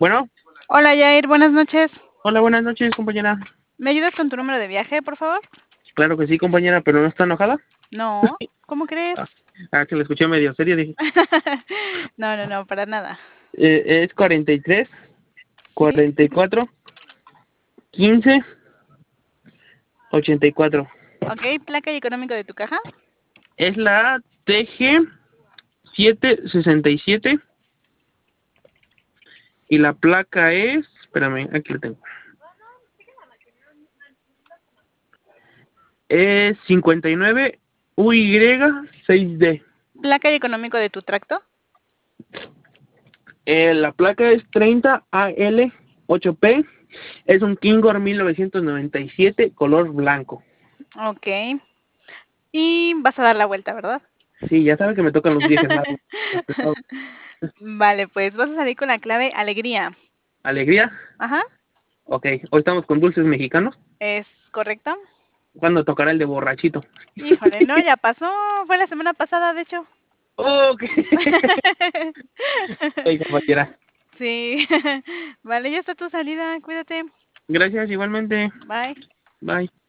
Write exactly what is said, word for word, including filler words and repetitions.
Bueno, Hola Jair, buenas noches. hola, buenas noches, compañera. ¿Me ayudas con tu número de viaje, por favor? Claro que sí, compañera, pero no está enojada. No, ¿cómo Ah, crees? ah, que la escuché medio serio, dije. No, no, no, para nada. Eh, es cuarenta y tres, ¿Sí? cuarenta y cuatro, quince, ochenta y cuatro. Ok, placa y económico de tu caja. Es la T G setecientos sesenta y siete y la placa es, espérame, aquí la tengo. Es cincuenta y nueve U Y seis D. Placa y económico de tu tracto. Eh, la placa es treinta A L ocho P. Es un Kingor mil novecientos noventa y siete color blanco. Ok. Y vas a dar la vuelta, ¿verdad? Sí, ya sabe que me tocan los viajes largos. Vale, pues vas a salir con la clave alegría. Alegría. Ajá, Ok, hoy estamos con dulces mexicanos. ¿es correcto? ¿Cuándo tocará el de borrachito? Híjole, no, ya pasó. Fue la semana pasada, de hecho. Ok. Hey, compañera. Sí. Vale, ya está tu salida. Cuídate. Gracias, igualmente. Bye. Bye.